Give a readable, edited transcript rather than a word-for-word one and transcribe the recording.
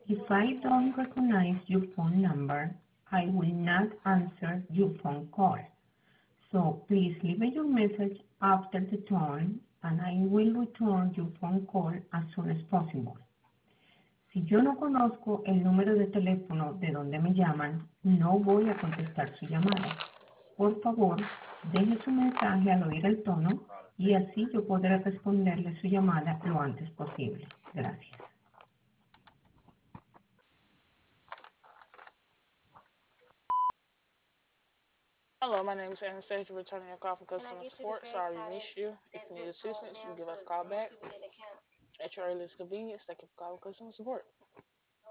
If I don't recognize your phone number, I will not answer your phone call. So please leave your message after the tone and I will return your phone call as soon as possible. Si yo no conozco el número de teléfono de donde me llaman, no voy a contestar su llamada. Por favor, deje su mensaje al oír el tono y así yo podré responderle su llamada lo antes posible. Gracias. Hello, my name is Anastasia, returning your call from customer support. Sorry we missed you. If you need assistance, you can give us a call back at your earliest convenience. Thank you for calling customer support.